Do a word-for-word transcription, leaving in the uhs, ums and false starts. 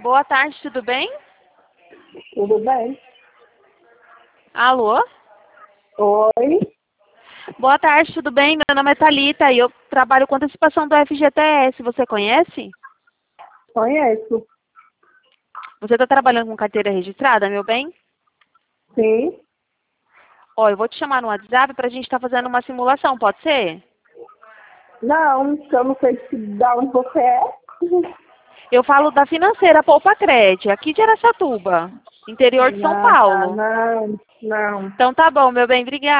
Boa tarde, tudo bem? Tudo bem? Alô? Oi? Boa tarde, tudo bem? Meu nome é Thalita e eu trabalho com antecipação do F G T S. Você conhece? Conheço. Você está trabalhando com carteira registrada, meu bem? Sim. Ó, eu vou te chamar no WhatsApp para a gente estar fazendo uma simulação, pode ser? Não, eu não sei se da onde você é. Eu falo da financeira Poupa Cred, aqui de Araçatuba, interior de São Não, Paulo. não, não. Então tá bom, meu bem, obrigada.